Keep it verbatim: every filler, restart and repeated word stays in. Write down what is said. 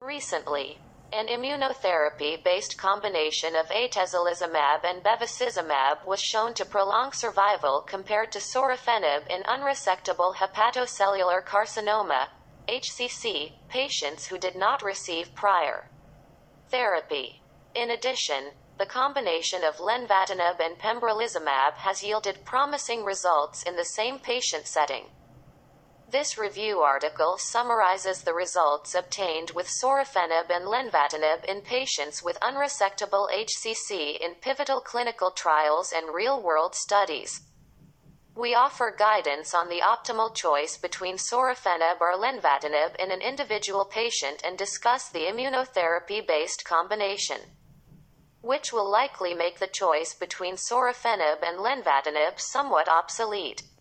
Recently, an immunotherapy-based combination of atezolizumab and bevacizumab was shown to prolong survival compared to sorafenib in unresectable hepatocellular carcinoma, H C C, patients who did not receive prior therapy. In addition, the combination of lenvatinib and pembrolizumab has yielded promising results in the same patient setting. This review article summarizes the results obtained with sorafenib and lenvatinib in patients with unresectable H C C in pivotal clinical trials and real-world studies. We offer guidance on the optimal choice between sorafenib or lenvatinib in an individual patient and discuss the immunotherapy-based combination, which will likely make the choice between sorafenib and lenvatinib somewhat obsolete.